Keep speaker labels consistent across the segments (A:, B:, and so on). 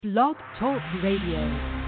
A: Blog Talk Radio.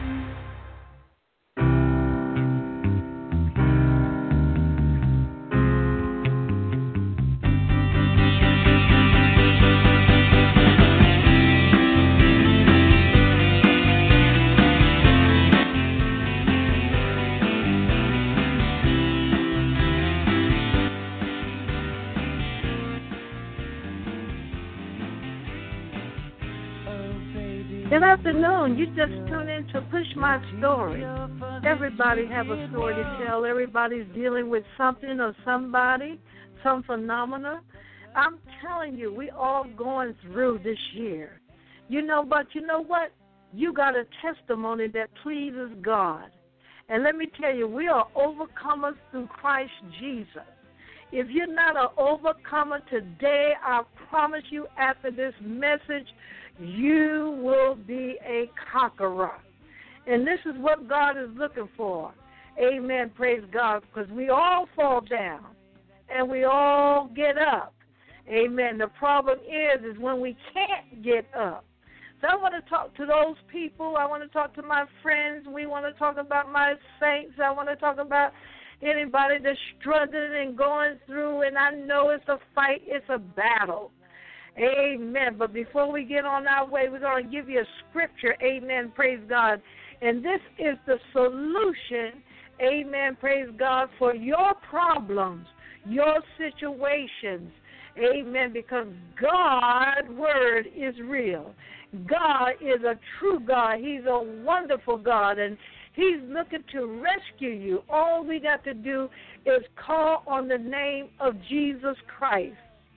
B: Good afternoon. You just tuned in to Push My Story. Everybody have a story to tell. Everybody's dealing with something or somebody, some phenomena. I'm telling you, we all going through this year. But you know what? You got a testimony that pleases God. And let me tell you, we are overcomers through Christ Jesus. If you're not an overcomer today, I promise you after this message, you will be a conqueror. And this is what God is looking for. Amen. Praise God. Because we all fall down and we all get up. Amen. The problem is when we can't get up. So I want to talk to those people. I want to talk to my friends. We want to talk about my saints. I want to talk about anybody that's struggling and going through. And I know it's a fight. It's a battle. Amen. But before we get on our way, we're going to give you a scripture. Amen. Praise God. And this is the solution. Amen. Praise God for your problems, your situations. Amen. Because God's word is real. God is a true God. He's a wonderful God. And He's looking to rescue you. All we got to do is call on the name of Jesus Christ.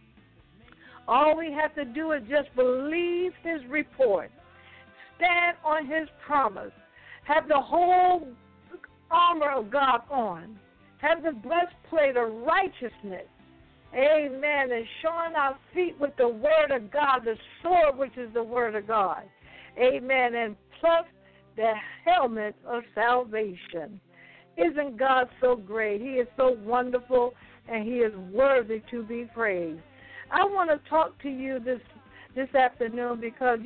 B: All we have to do is just believe His report, stand on His promise, have the whole armor of God on, have the breastplate of righteousness, amen, and showing our feet with the word of God, the sword which is the word of God, amen, and plus the helmet of salvation. Isn't God so great? He is so wonderful, and He is worthy to be praised. I want to talk to you this afternoon because,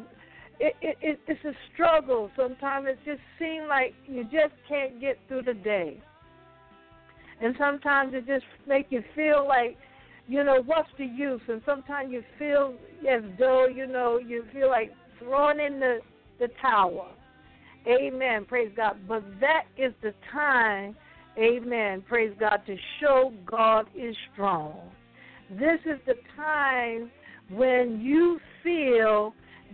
B: it's a struggle. Sometimes it just seems like you just can't get through the day. And sometimes it just makes you feel like, what's the use? And sometimes you feel as though, you feel like throwing in the towel. Amen, praise God. But that is the time, amen, praise God, to show God is strong. This is the time when you feel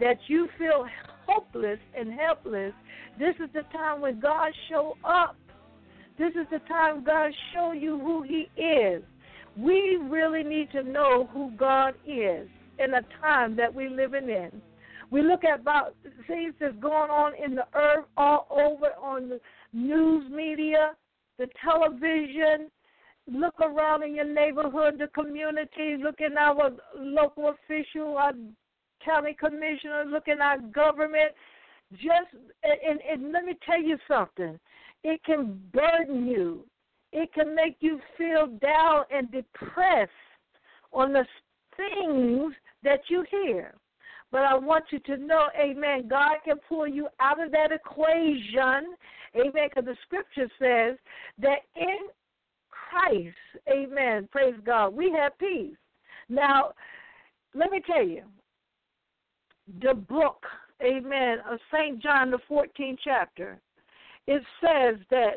B: hopeless and helpless. This is the time when God show up. This is the time God show you who He is. We really need to know who God is in a time that we're living in. We look at about things that's going on in the earth all over on the news media, the television. Look around in your neighborhood, the community, look in our local official, our county commissioner, look in our government. And let me tell you something. It can burden you. It can make you feel down and depressed on the things that you hear. But I want you to know, amen, God can pull you out of that equation, amen, because the scripture says that in Christ, amen, praise God, we have peace. Now, let me tell you, the book, amen, of St. John, the 14th chapter, it says that,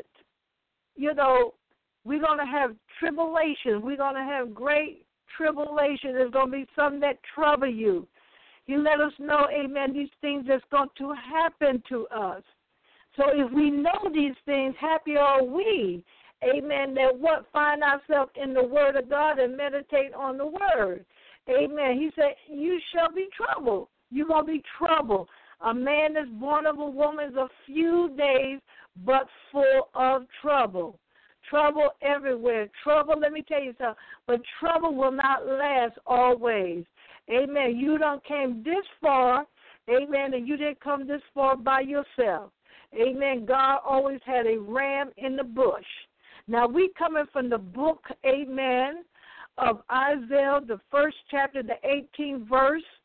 B: we're going to have tribulation. We're going to have great tribulation. There's going to be some that trouble you. He let us know, amen, these things that's going to happen to us. So if we know these things, happy are we, amen, that find ourselves in the Word of God and meditate on the Word. Amen. He said, you shall be troubled. You're going to be troubled. A man that's born of a woman is a few days, but full of trouble. Trouble everywhere. Trouble, let me tell you something, but trouble will not last always. Amen. You done came this far, amen, and you didn't come this far by yourself. Amen. God always had a ram in the bush. Now, we coming from the book, amen, of Isaiah, the first chapter, the 18th verse.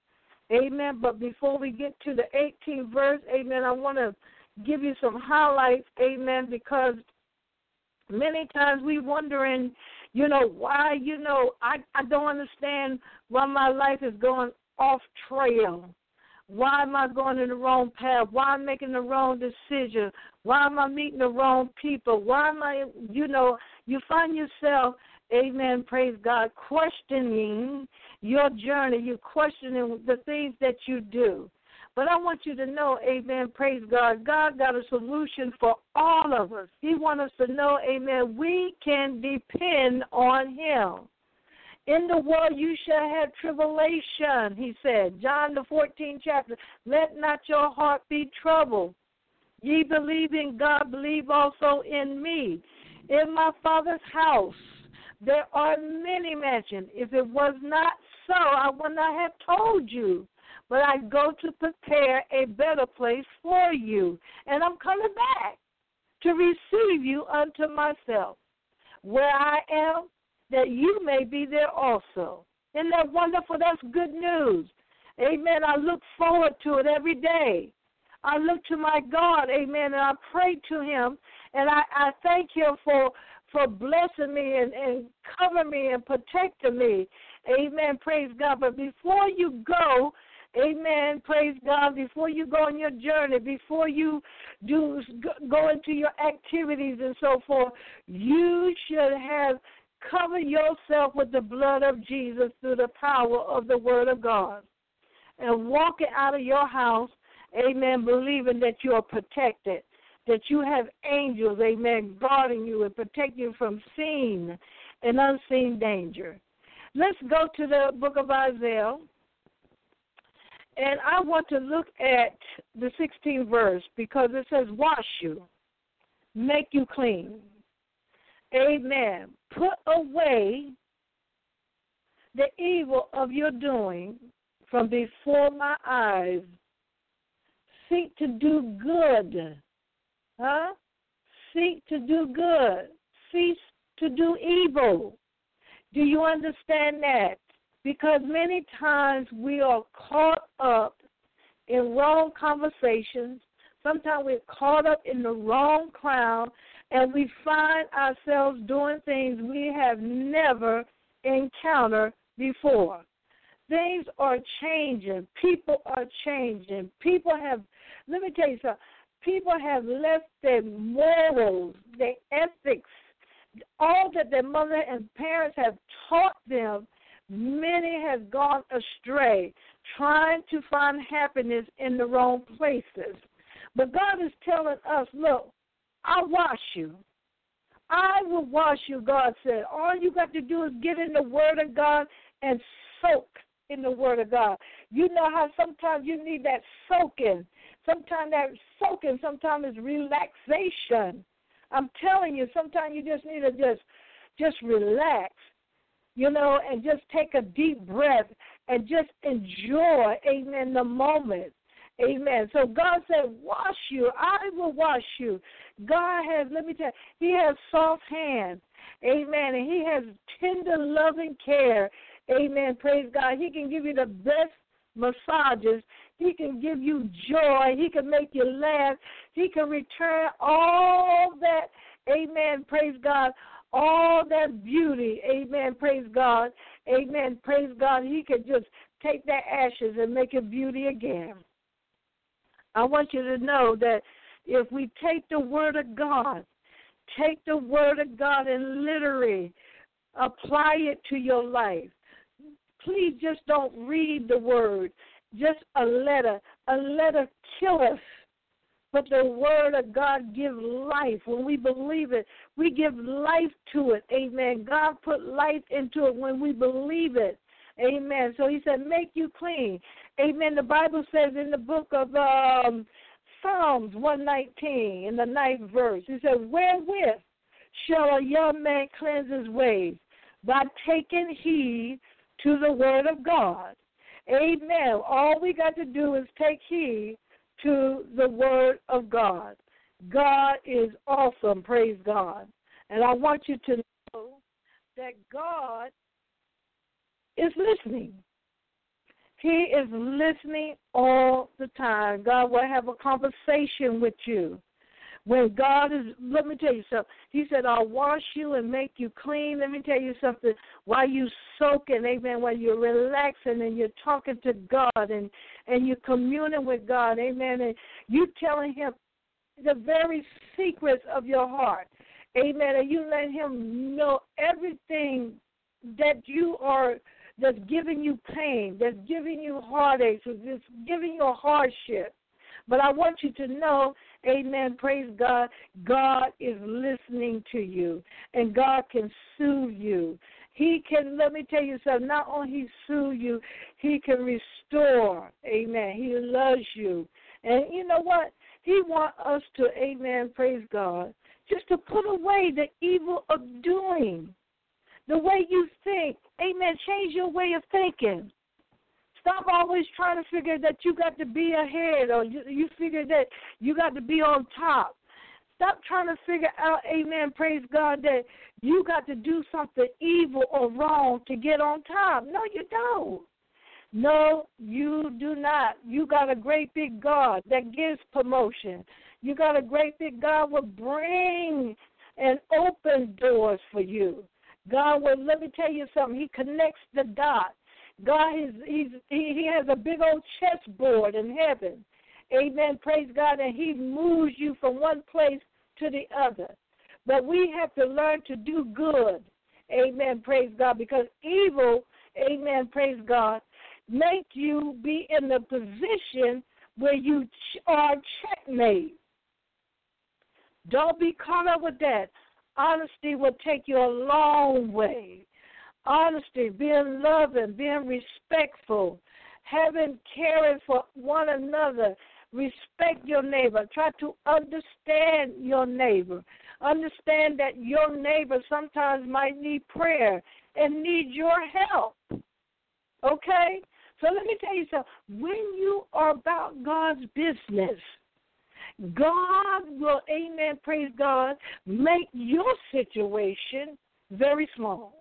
B: Amen. But before we get to the 18th verse, amen, I want to give you some highlights, amen, because many times we wondering, why, I don't understand why my life is going off trail. Why am I going in the wrong path? Why am I making the wrong decision? Why am I meeting the wrong people? Why am I, you find yourself, amen, praise God, questioning your journey. You're questioning the things that you do. But I want you to know, amen, praise God, God got a solution for all of us. He wants us to know, amen, we can depend on him. In the world you shall have tribulation, he said. John the 14th chapter, let not your heart be troubled. Ye believe in God, believe also in me. In my Father's house there are many mansions. If it was not so, I would not have told you. But I go to prepare a better place for you. And I'm coming back to receive you unto myself. Where I am, that you may be there also. Isn't that wonderful? That's good news. Amen. I look forward to it every day. I look to my God, amen, and I pray to him, and I thank him for blessing me and covering me and protecting me. Amen. Praise God. But before you go, amen, praise God, before you go on your journey, before you go into your activities and so forth, you should have covered yourself with the blood of Jesus through the power of the Word of God. And walking out of your house, amen, believing that you are protected, that you have angels, amen, guarding you and protecting you from seen and unseen danger. Let's go to the book of Isaiah. And I want to look at the 16th verse because it says, wash you, make you clean. Amen. Put away the evil of your doing from before my eyes. Seek to do good. Seek to do good. Cease to do evil. Do you understand that? Because many times we are caught up in wrong conversations. Sometimes we're caught up in the wrong crowd, and we find ourselves doing things we have never encountered before. Things are changing. People are changing. Let me tell you something, people have left their morals, their ethics, all that their mother and parents have taught them. Many have gone astray, trying to find happiness in the wrong places. But God is telling us, look, I'll wash you. I will wash you, God said. All you got to do is get in the Word of God and soak in the Word of God. You know how sometimes you need that soaking. Sometimes that soaking is relaxation. I'm telling you, sometimes you just need to just relax, and just take a deep breath and just enjoy, amen, the moment. Amen. So God said, wash you. I will wash you. God has, let me tell you, he has soft hands. Amen. And he has tender, loving care. Amen. Praise God. He can give you the best massages. He can give you joy. He can make you laugh. He can return all that, amen, praise God, all that beauty. Amen. Praise God. Amen. Praise God. He can just take that ashes and make it beauty again. I want you to know that if we take the Word of God and literally apply it to your life, please just don't read the Word, just a letter. A letter killeth, but the Word of God gives life. When we believe it, we give life to it. Amen. God put life into it when we believe it. Amen. So he said, make you clean. Amen. The Bible says in the book of Psalms 119, in the 9th verse, he said, wherewith shall a young man cleanse his ways? By taking heed to the Word of God. Amen. All we got to do is take heed to the Word of God. God is awesome. Praise God. And I want you to know that God is listening. He is listening all the time. God will have a conversation with you. When God is, let me tell you something. He said, I'll wash you and make you clean. Let me tell you something. While you soaking, amen, while you're relaxing and you're talking to God and you're communing with God, amen, and you telling him the very secrets of your heart, amen, and you let him know everything that you are, that's giving you pain, that's giving you heartaches, that's giving you a hardship. But I want you to know, amen, praise God, God is listening to you, and God can soothe you. He can, let me tell you something, not only he soothe you, he can restore, amen. He loves you. And you know what? He wants us to, amen, praise God, just to put away the evil of doing, the way you think. Amen, change your way of thinking. Stop always trying to figure that you got to be ahead or you figure that you got to be on top. Stop trying to figure out, amen, praise God, that you got to do something evil or wrong to get on top. No, you don't. No, you do not. You got a great big God that gives promotion. You got a great big God will bring and open doors for you. God will, let me tell you something, he connects the dots. God, he has a big old chessboard in heaven. Amen, praise God, and he moves you from one place to the other. But we have to learn to do good. Amen, praise God, because evil, amen, praise God, make you be in the position where you are checkmate. Don't be caught up with that. Honesty will take you a long way. Honesty, being loving, being respectful, having caring for one another. Respect your neighbor. Try to understand your neighbor. Understand that your neighbor sometimes might need prayer and need your help. Okay? So let me tell you something. When you are about God's business, God will, amen, praise God, make your situation very small.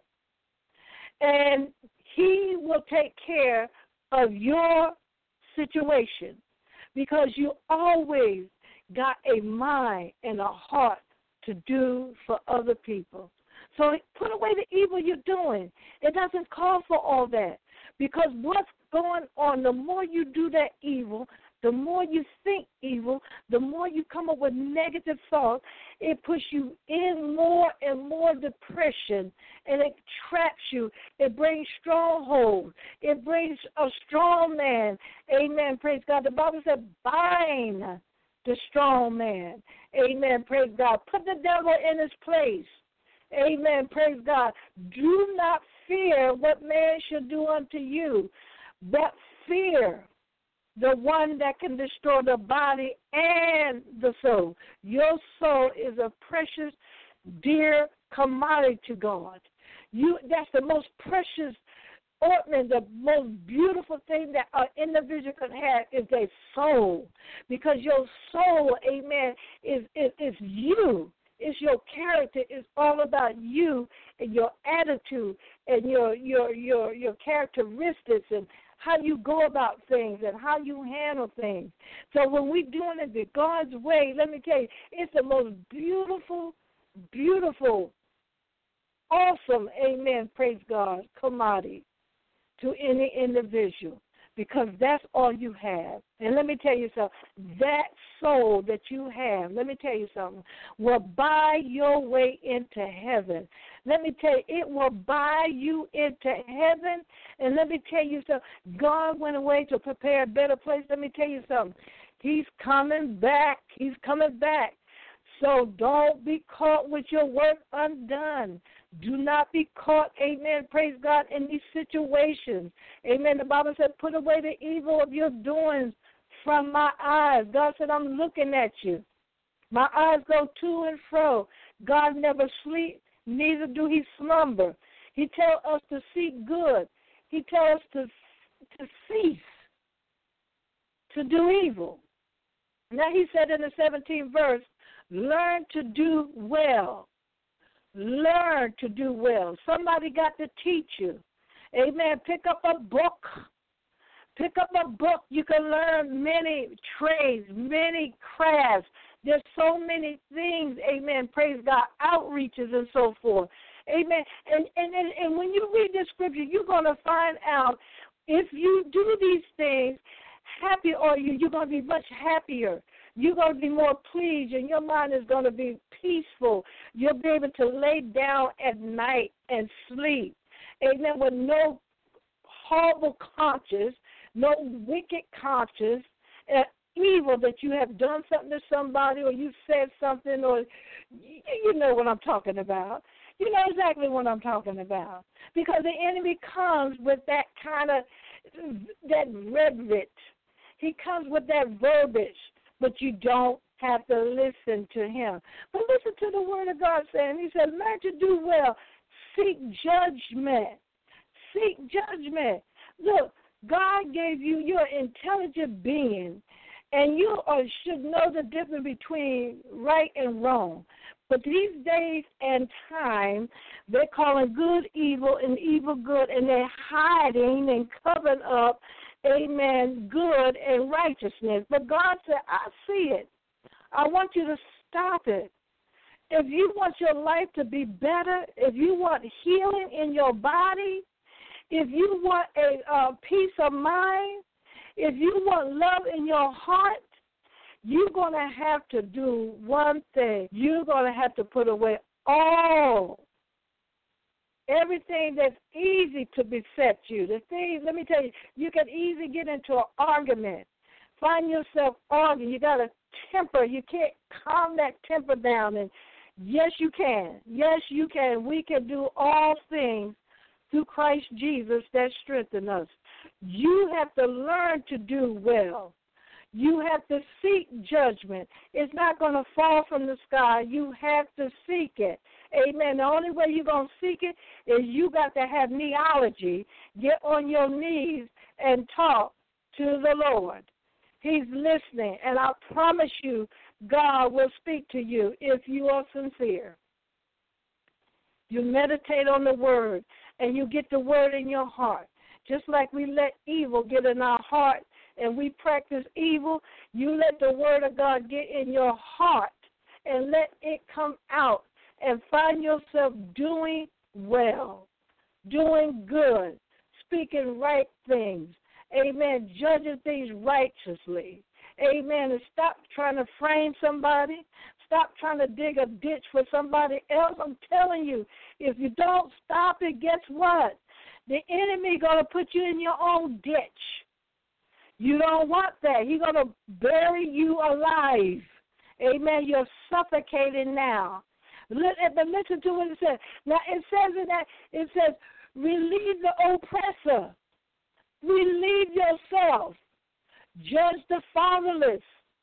B: And he will take care of your situation because you always got a mind and a heart to do for other people. So put away the evil you're doing. It doesn't call for all that because what's going on, the more you do that evil, the more you think evil, the more you come up with negative thoughts, it puts you in more and more depression, and it traps you. It brings strongholds. It brings a strong man. Amen, praise God. The Bible said, bind the strong man. Amen, praise God. Put the devil in his place. Amen, praise God. Do not fear what man shall do unto you, but fear the one that can destroy the body and the soul. Your soul is a precious, dear commodity to God. That's the most precious ornament, the most beautiful thing that an individual can have is their soul. Because your soul, amen, is you. It's your character. It's all about you and your attitude and your characteristics and how you go about things and how you handle things. So when we're doing it the God's way, let me tell you, it's the most beautiful, beautiful, awesome, amen, praise God, commodity to any individual because that's all you have. And let me tell you something, that soul that you have, let me tell you something, will buy your way into heaven. Let me tell you, it will buy you into heaven. And let me tell you something, God went away to prepare a better place. Let me tell you something, he's coming back. He's coming back. So don't be caught with your work undone. Do not be caught, amen, praise God, in these situations. Amen. The Bible said, put away the evil of your doings from my eyes. God said, I'm looking at you. My eyes go to and fro. God never sleeps, neither do he slumber. He tells us to seek good. He tells us to cease to do evil. Now he said in the 17th verse, learn to do well. Learn to do well. Somebody got to teach you. Amen. Pick up a book. Pick up a book. You can learn many trades, many crafts. There's so many things, amen, praise God, outreaches and so forth. Amen. And when you read the scripture, you're going to find out if you do these things, happy are you. You're going to be much happier. You're going to be more pleased, and your mind is going to be peaceful. You'll be able to lay down at night and sleep. Amen. With no horrible conscience, no wicked conscience, evil that you have done something to somebody or you said something, or you know what I'm talking about. You know exactly what I'm talking about. Because the enemy comes with that kind of, that rhetoric. He comes with that verbiage, but you don't have to listen to him. But listen to the word of God saying, he said, learn to do well. Seek judgment. Seek judgment. Look, God gave you, you're an intelligent being, and you should know the difference between right and wrong. But these days and time, they're calling good evil and evil good, and they're hiding and covering up, amen, good and righteousness. But God said, I see it. I want you to stop it. If you want your life to be better, if you want healing in your body, if you want a peace of mind, if you want love in your heart, you're going to have to do one thing. You're going to have to put away everything that's easy to beset you. The things, let me tell you, you can easily get into an argument. Find yourself arguing. You got a temper. You can't calm that temper down. And yes, you can. Yes, you can. We can do all things through Christ Jesus that strengthen us. You have to learn to do well. You have to seek judgment. It's not going to fall from the sky. You have to seek it. Amen. The only way you're going to seek it is you got to have neology. Get on your knees and talk to the Lord. He's listening, and I promise you God will speak to you if you are sincere. You meditate on the word, and you get the word in your heart. Just like we let evil get in our heart and we practice evil, you let the word of God get in your heart and let it come out and find yourself doing well, doing good, speaking right things, amen, judging things righteously, amen, and stop trying to frame somebody. Stop trying to dig a ditch for somebody else. I'm telling you, if you don't stop it, guess what? The enemy going to put you in your own ditch. You don't want that. He's going to bury you alive. Amen. You're suffocating now. But listen to what it says. Now, it says in that, it says, relieve the oppressor. Relieve yourself. Judge the fatherless.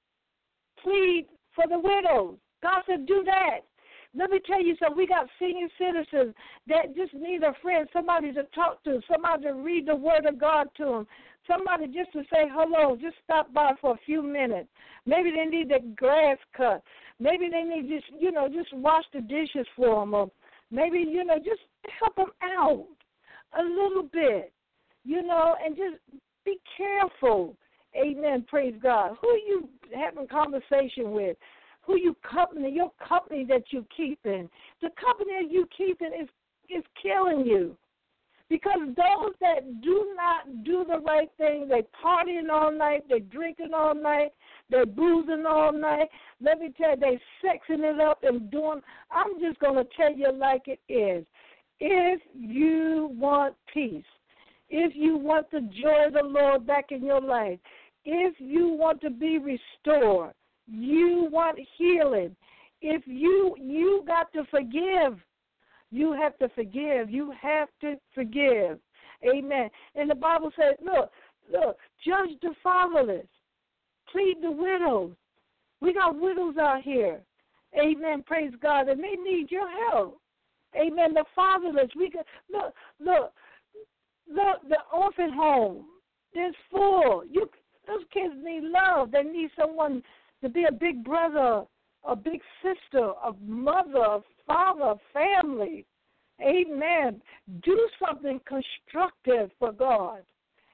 B: Plead for the widows. God said, do that. Let me tell you something. We got senior citizens that just need a friend, somebody to talk to, somebody to read the word of God to them, somebody just to say hello, just stop by for a few minutes. Maybe they need their grass cut. Maybe they need just wash the dishes for them, or maybe, just help them out a little bit, and just be careful. Amen. Praise God. Who you having conversation with? Who your company that you keeping. The company that you keeping is killing you. Because those that do not do the right thing, they partying all night, they drinking all night, they boozing all night. Let me tell you, they sexing it up and doing. I'm just going to tell you like it is. If you want peace, if you want the joy of the Lord back in your life, if you want to be restored, you want healing, if you got to forgive, you have to forgive. You have to forgive. Amen. And the Bible says, look, judge the fatherless. Plead the widows. We got widows out here. Amen. Praise God. And they need your help. Amen. The fatherless. We got, look, the orphan home is full. Those kids need love. They need someone to be a big brother, a big sister, a mother, a father, family. Amen. Do something constructive for God.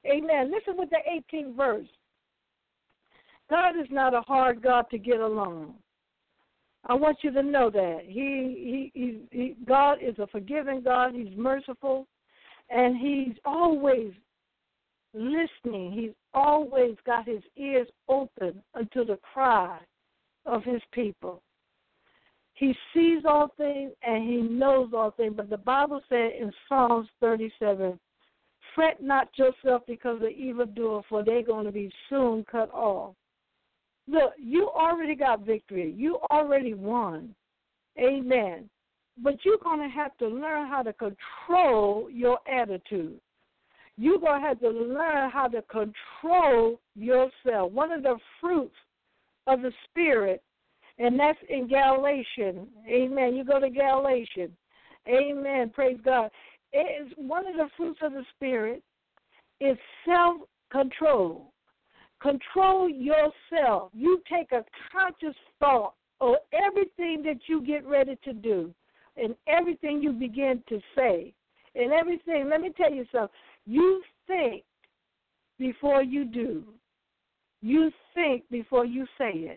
B: Amen. Listen with the 18th verse. God is not a hard God to get along. I want you to know that. God is a forgiving God. He's merciful, and he's always listening. He's always got his ears open unto the cry of his people. He sees all things and he knows all things. But the Bible said in Psalms 37, fret not yourself because of evildoer, for they're going to be soon cut off. Look, you already got victory. You already won. Amen. But you're going to have to learn how to control your attitude. You're going to have to learn how to control yourself. One of the fruits of the Spirit, and that's in Galatians. Amen. You go to Galatians. Amen. Praise God. It's one of the fruits of the Spirit is self-control. Control yourself. You take a conscious thought of everything that you get ready to do and everything you begin to say and everything. Let me tell you something. You think before you do. You think before you say it.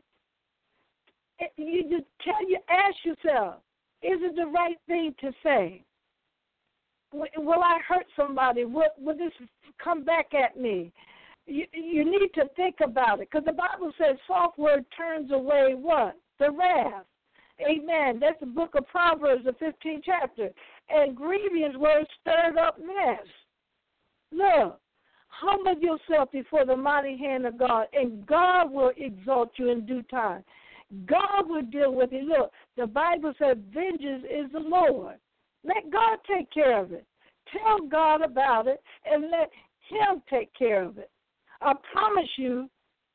B: Ask yourself, is it the right thing to say? Will I hurt somebody? Will this come back at me? You need to think about it, because the Bible says soft word turns away what? The wrath. Amen. That's the book of Proverbs, the 15th chapter. And grievous words stirred up mess. Look, humble yourself before the mighty hand of God, and God will exalt you in due time. God will deal with it. Look, the Bible says vengeance is the Lord. Let God take care of it. Tell God about it, and let him take care of it. I promise you,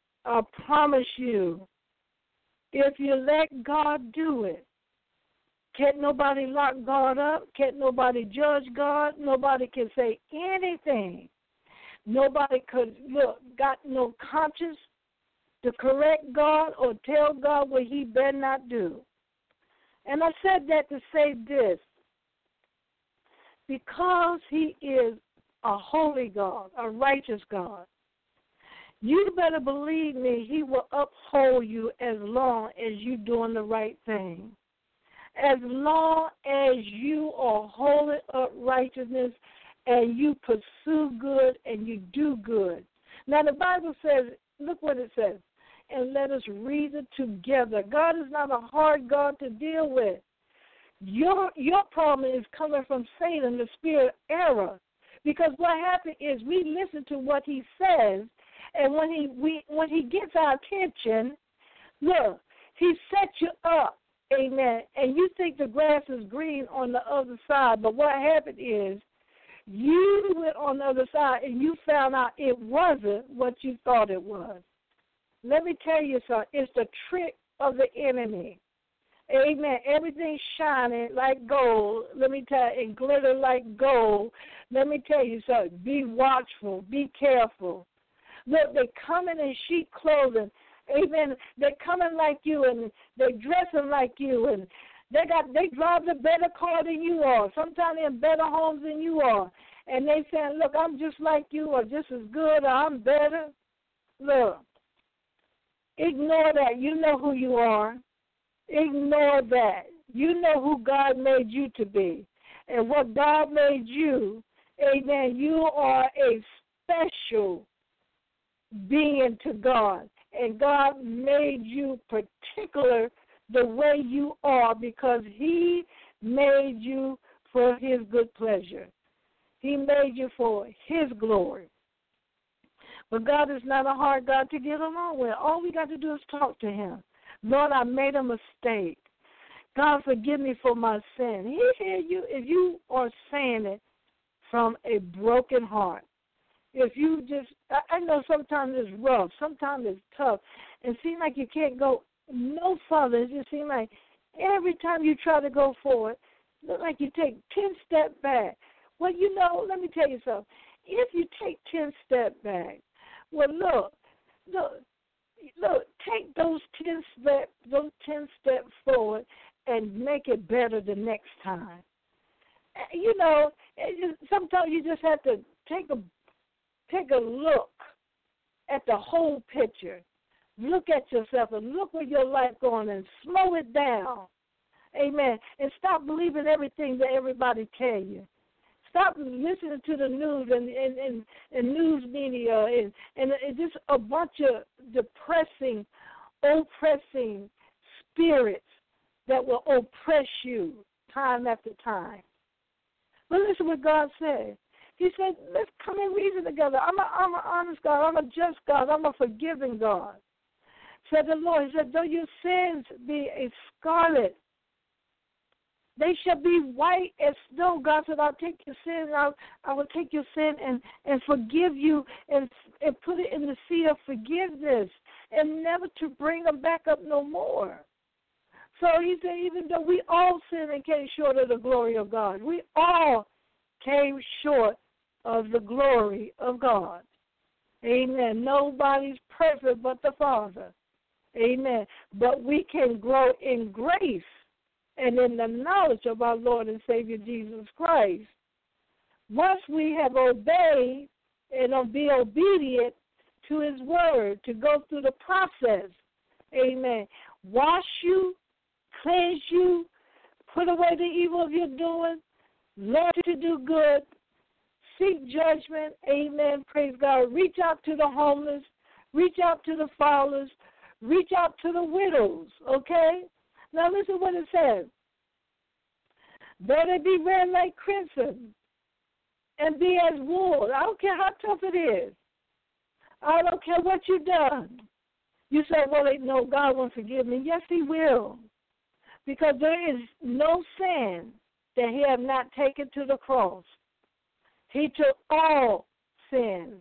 B: if you let God do it, can't nobody lock God up, can't nobody judge God, nobody can say anything. Nobody got no conscience to correct God or tell God what he better not do. And I said that to say this, because he is a holy God, a righteous God, you better believe me, he will uphold you as long as you're doing the right thing. As long as you are holding up righteousness and you pursue good and you do good. Now the Bible says, look what it says, and let us reason together. God is not a hard God to deal with. Your problem is coming from Satan, the spirit of error. Because what happens is we listen to what he says, and when he gets our attention, look, he sets you up, amen, and you think the grass is green on the other side, but what happened is you went on the other side and you found out it wasn't what you thought it was. Let me tell you something. It's the trick of the enemy. Amen. Everything's shining like gold. Let me tell you, and glitter like gold. Let me tell you something. Be watchful. Be careful. Look, they coming in sheep clothing. Amen. They're coming like you, and they're dressing like you, and they drive a better car than you are. Sometimes they're in better homes than you are. And they saying, look, I'm just like you, or just as good, or I'm better. Look, ignore that. You know who you are. Ignore that. You know who God made you to be. And what God made you, amen, you are a special being to God. And God made you particular the way you are because he made you for his good pleasure. He made you for his glory. But God is not a hard God to get along with. All we got to do is talk to him. Lord, I made a mistake. God, forgive me for my sin. He hear you if you are saying it from a broken heart. If you just, I know sometimes it's rough, sometimes it's tough, and it seems like you can't go no further. It just seems like every time you try to go forward, it looks like you take 10 steps back. Well, you know, let me tell you something. If you take 10 steps back, well, look, take those 10 steps forward and make it better the next time. You know, sometimes you just have to take a take a look at the whole picture. Look at yourself and look where your life going and slow it down. Amen. And stop believing everything that everybody tell you. Stop listening to the news and news media and just a bunch of depressing, oppressing spirits that will oppress you time after time. But listen what God said. He said, let's come and reason together. I'm an honest God. I'm a just God. I'm a forgiving God. Said the Lord. He said, though your sins be a scarlet, they shall be white as snow. God said, I'll take your sin, I will take your sin and forgive you and put it in the sea of forgiveness and never to bring them back up no more. So he said, even though we all sin and came short of the glory of God, we all came short of the glory of God. Amen. Nobody's perfect but the Father. Amen. But we can grow in grace and in the knowledge of our Lord and Savior Jesus Christ. Once we have obeyed and be obedient to his word, to go through the process, amen, wash you, cleanse you, put away the evil of your doing, learn to do good, seek judgment, amen, praise God, reach out to the homeless, reach out to the fatherless, reach out to the widows, okay? Now listen what it says. Though they be red like crimson and be as wool. I don't care how tough it is. I don't care what you've done. You say, well, no, God won't forgive me. Yes, he will. Because there is no sin that he have not taken to the cross. He took all sin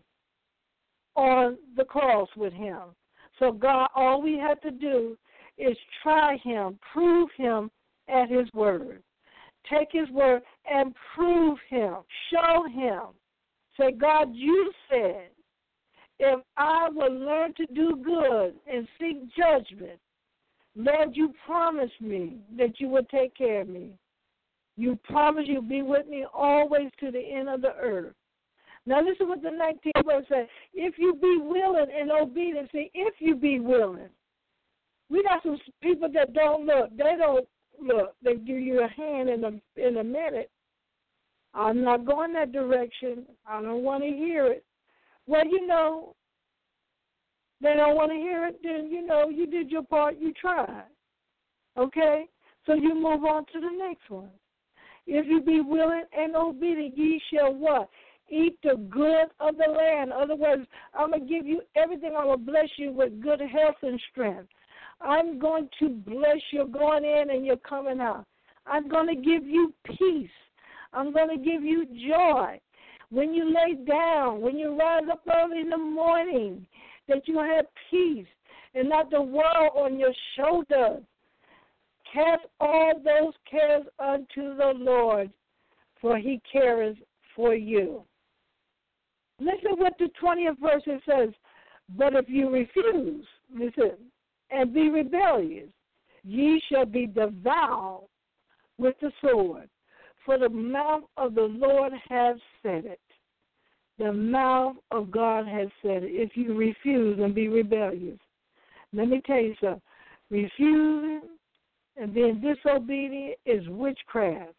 B: on the cross with him. So God, all we have to do is try him, prove him at his word. Take his word and prove him, show him. Say, God, you said, if I will learn to do good and seek judgment, Lord, you promised me that you would take care of me. You promised you'll be with me always to the end of the earth. Now listen what the 19th verse says. If you be willing and obedient, see, if you be willing. We got some people that don't look. They don't look. They give you a hand in a minute. I'm not going that direction. I don't want to hear it. Well, you know, they don't want to hear it, then, you know, you did your part, you tried. Okay? So you move on to the next one. If you be willing and obedient, ye shall what? Eat the good of the land. In other words, I'm going to give you everything. I'm going to bless you with good health and strength. I'm going to bless your going in and your coming out. I'm going to give you peace. I'm going to give you joy. When you lay down, when you rise up early in the morning, that you have peace and not the world on your shoulders. Cast all those cares unto the Lord, for he careth for you. Listen what the 20th verse says. But if you refuse, listen, and be rebellious, ye shall be devoured with the sword. For the mouth of the Lord has said it. The mouth of God has said it. If you refuse and be rebellious. Let me tell you something. Refusing and being disobedient is witchcraft.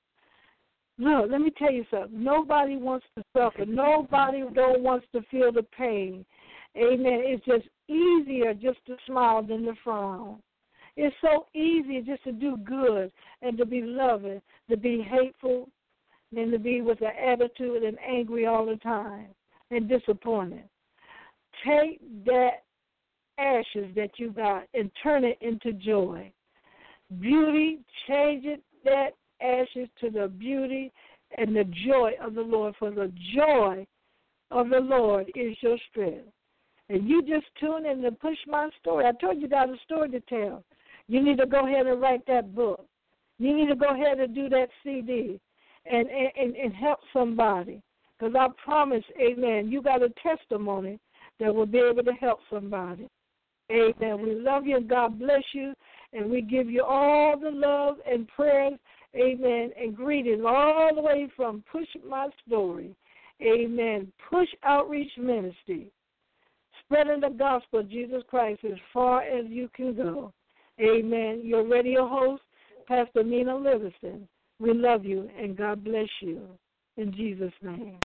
B: Look, let me tell you something. Nobody wants to suffer. Nobody don't wants to feel the pain. Amen. It's just easier just to smile than to frown. It's so easy just to do good and to be loving, to be hateful, than to be with an attitude and angry all the time and disappointed. Take that ashes that you got and turn it into joy. Beauty, change it, that ashes to the beauty and the joy of the Lord, for the joy of the Lord is your strength. And you just tune in and push my story. I told you got a story to tell. You need to go ahead and write that book. You need to go ahead and do that CD and help somebody. Because I promise, amen, you got a testimony that will be able to help somebody. Amen. We love you and God bless you. And we give you all the love and prayers, amen, and greetings all the way from Push My Story. Amen. Push Outreach Ministry, spreading the gospel of Jesus Christ as far as you can go. Amen. Your radio host, Pastor Nina Livingston. We love you, and God bless you. In Jesus' name.